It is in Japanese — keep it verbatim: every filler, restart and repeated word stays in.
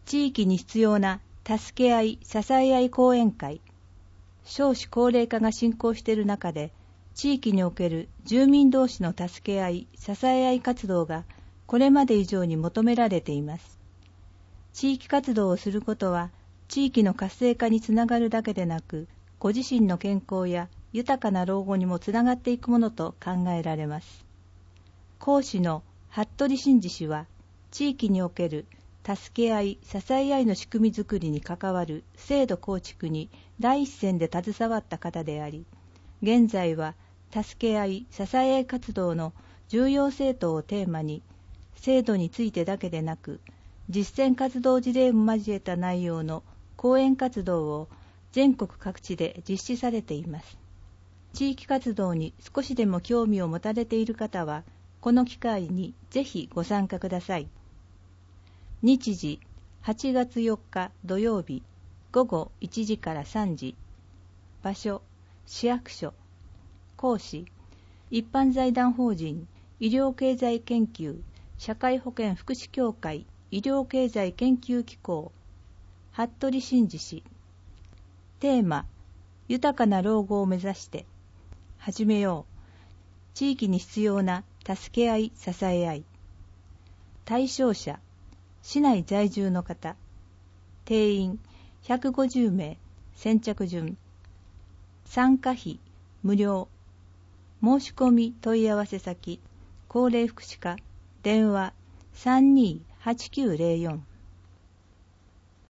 地域に必要な助け合い、支え合い講演会。少子高齢化が進行している中で、地域における住民同士の助け合い、支え合い活動がこれまで以上に求められています。地域活動をすることは、地域の活性化につながるだけでなく、ご自身の健康や豊かな老後にもつながっていくものと考えられます。講師の服部真二氏は、地域における助け合い、支え合いの仕組みづくりに関わる制度構築に第一線で携わった方であり、現在は助け合い、支え合い活動の重要性等をテーマに、制度についてだけでなく、実践活動事例も交えた内容の講演活動を全国各地で実施されています。地域活動に少しでも興味を持たれている方は、この機会にぜひご参加ください。日時、はちがつよっか土曜日、ごごいちじからさんじ。場所、市役所。講師、一般財団法人医療経済研究社会保険福祉協会医療経済研究機構、服部真二氏。テーマ、豊かな老後を目指して始めよう。地域に必要な助け合い、支え合い。対象者、市内在住の方。定員ひゃくごじゅうめい、先着順。参加費無料。申し込み問い合わせ先、高齢福祉課、電話さんにーはちきゅうゼロよん。